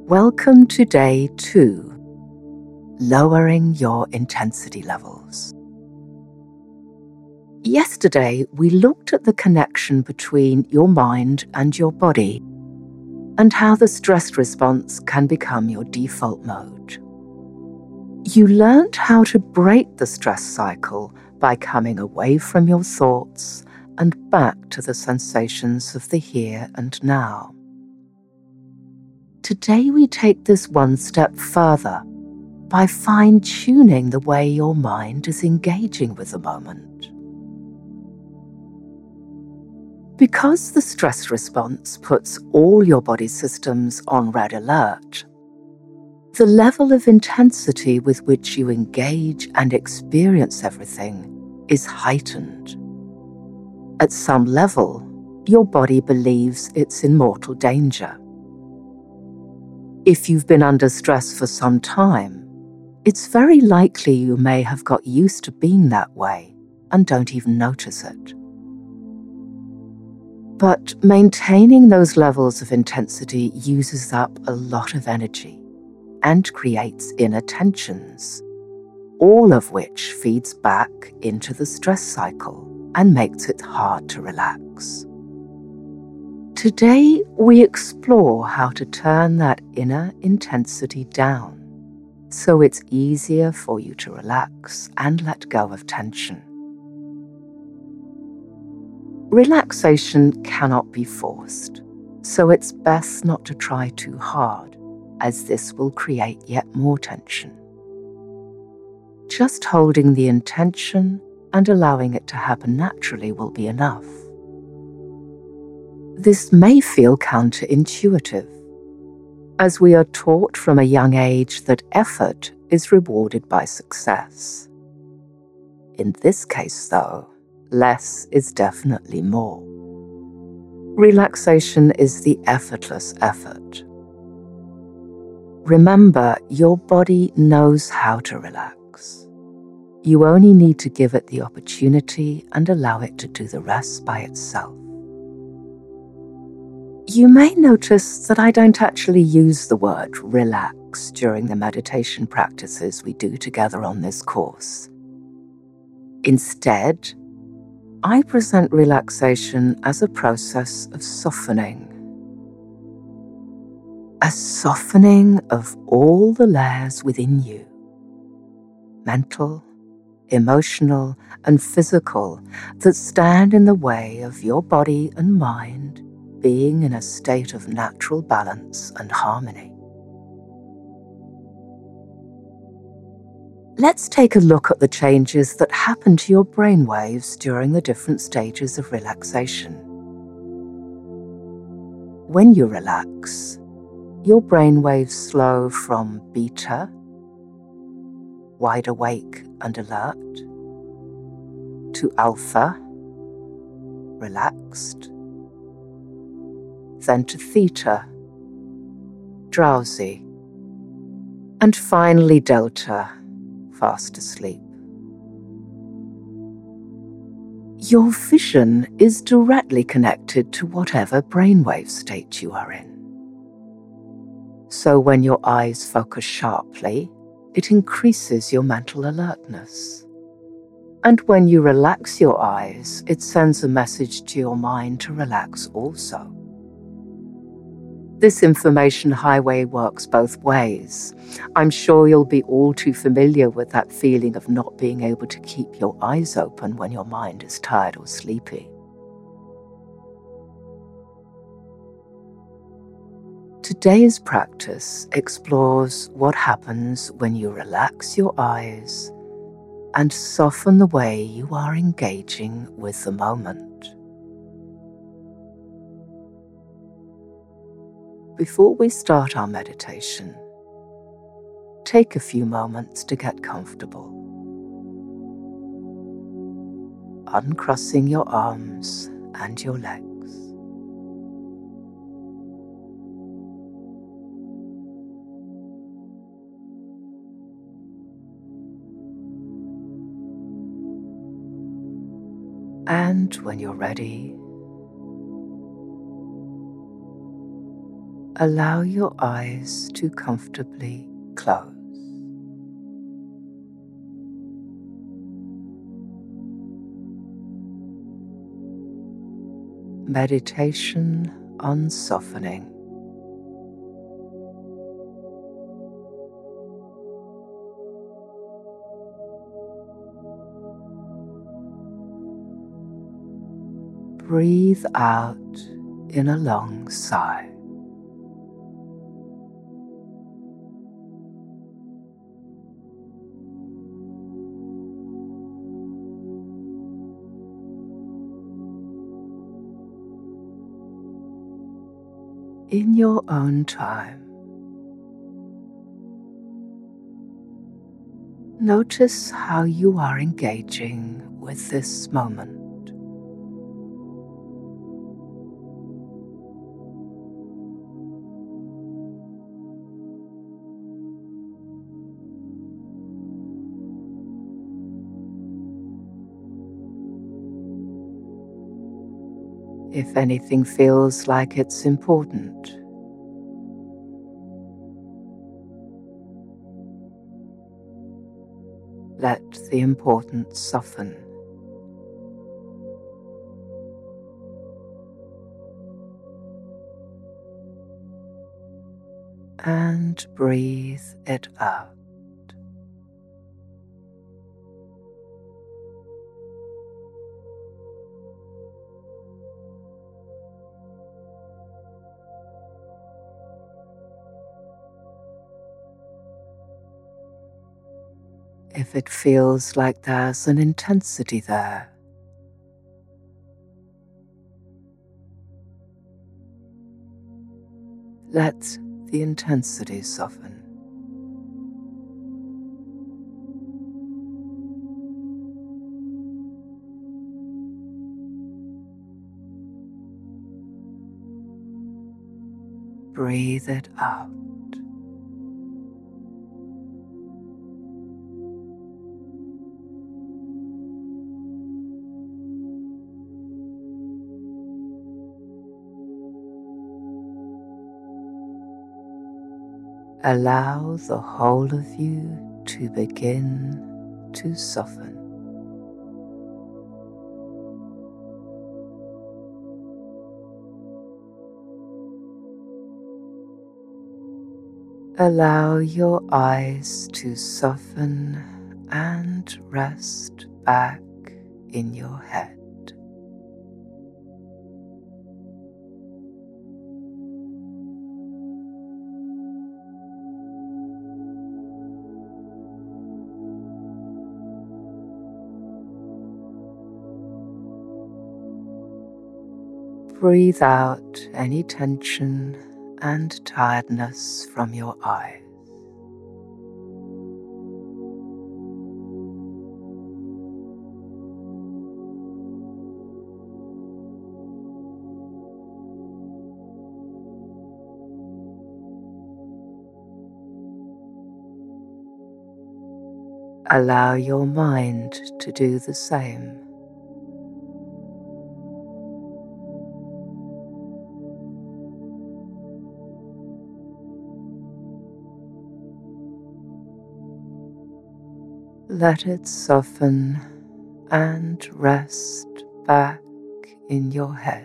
Welcome to day 2, lowering your intensity levels. Yesterday, we looked at the connection between your mind and your body and how the stress response can become your default mode. You learned how to break the stress cycle by coming away from your thoughts and back to the sensations of the here and now. Today we take this one step further by fine-tuning the way your mind is engaging with the moment. Because the stress response puts all your body systems on red alert, the level of intensity with which you engage and experience everything is heightened. At some level, your body believes it's in mortal danger. If you've been under stress for some time, it's very likely you may have got used to being that way and don't even notice it. But maintaining those levels of intensity uses up a lot of energy and creates inner tensions, all of which feeds back into the stress cycle and makes it hard to relax. Today, we explore how to turn that inner intensity down so it's easier for you to relax and let go of tension. Relaxation cannot be forced, so it's best not to try too hard, as this will create yet more tension. Just holding the intention and allowing it to happen naturally will be enough. This may feel counterintuitive, as we are taught from a young age that effort is rewarded by success. In this case, though, less is definitely more. Relaxation is the effortless effort. Remember, your body knows how to relax. You only need to give it the opportunity and allow it to do the rest by itself. You may notice that I don't actually use the word relax during the meditation practices we do together on this course. Instead, I present relaxation as a process of softening. A softening of all the layers within you, mental, emotional, and physical, that stand in the way of your body and mind being in a state of natural balance and harmony. Let's take a look at the changes that happen to your brainwaves during the different stages of relaxation. When you relax, your brainwaves slow from beta, wide awake and alert, to alpha, relaxed, then to theta, drowsy, and finally delta, fast asleep. Your vision is directly connected to whatever brainwave state you are in. So when your eyes focus sharply, it increases your mental alertness. And when you relax your eyes, it sends a message to your mind to relax also. This information highway works both ways. I'm sure you'll be all too familiar with that feeling of not being able to keep your eyes open when your mind is tired or sleepy. Today's practice explores what happens when you relax your eyes and soften the way you are engaging with the moment. Before we start our meditation, take a few moments to get comfortable. Uncrossing your arms and your legs. And when you're ready, allow your eyes to comfortably close. Meditation on softening. Breathe out in a long sigh. In your own time, notice how you are engaging with this moment. If anything feels like it's important, let the importance soften. And breathe it out. If it feels like there's an intensity there, let the intensity soften. Breathe it out. Allow the whole of you to begin to soften. Allow your eyes to soften and rest back in your head. Breathe out any tension and tiredness from your eyes. Allow your mind to do the same. Let it soften and rest back in your head.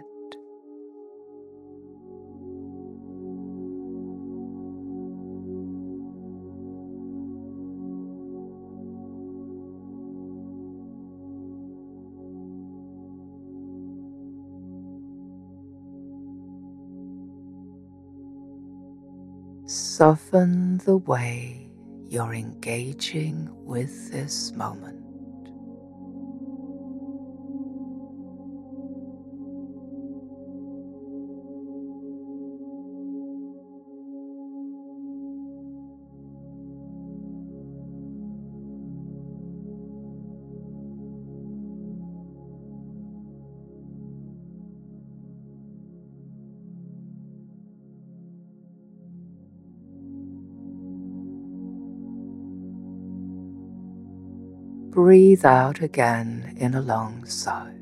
Soften the way you're engaging with this moment. Breathe out again in a long sigh.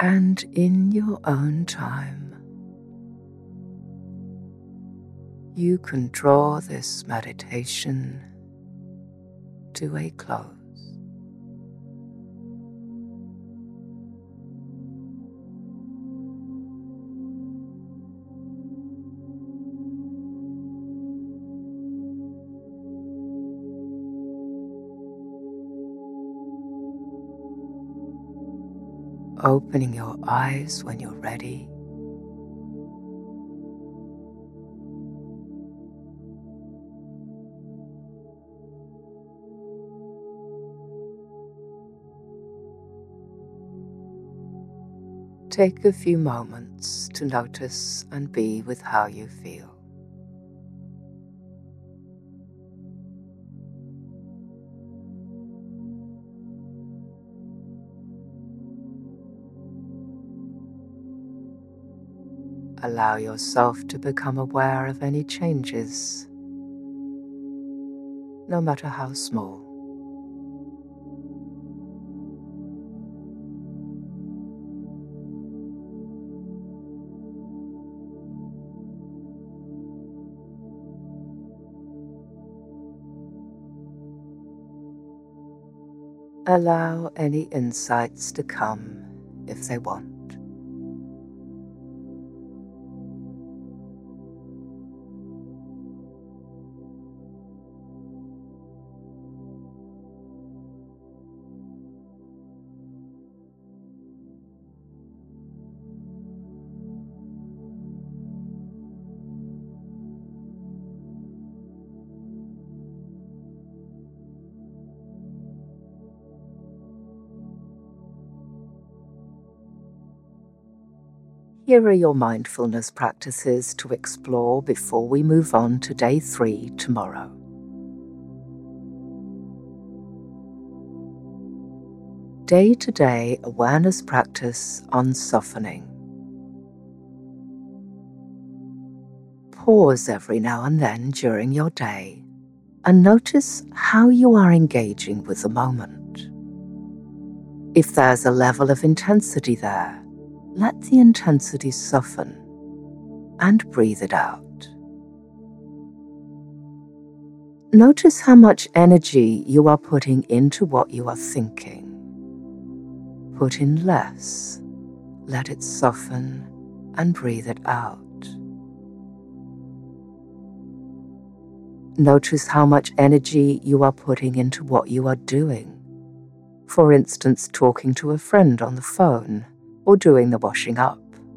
And in your own time, you can draw this meditation to a close. Opening your eyes when you're ready. Take a few moments to notice and be with how you feel. Allow yourself to become aware of any changes, no matter how small. Allow any insights to come if they want. Here are your mindfulness practices to explore before we move on to day 3 tomorrow. Day-to-day awareness practice on softening. Pause every now and then during your day and notice how you are engaging with the moment. If there's a level of intensity there, let the intensity soften and breathe it out. Notice how much energy you are putting into what you are thinking. Put in less, let it soften and breathe it out. Notice how much energy you are putting into what you are doing. For instance, talking to a friend on the phone or doing the washing up.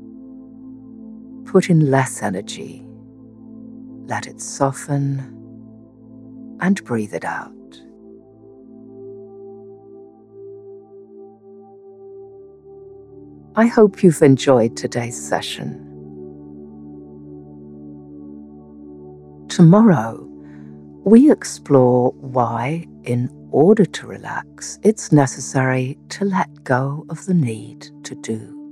Put in less energy. Let it soften and breathe it out. I hope you've enjoyed today's session. Tomorrow, we explore why, in order to relax, it's necessary to let go of the need to do.